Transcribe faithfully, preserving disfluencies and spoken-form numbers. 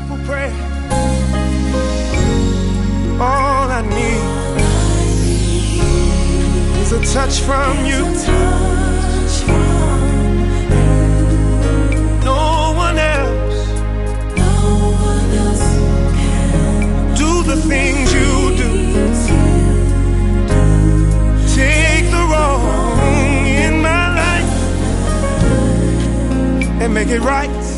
simple prayer. All I need is a touch from you. No one else do the things you do. Take the wrong in my life and make it right.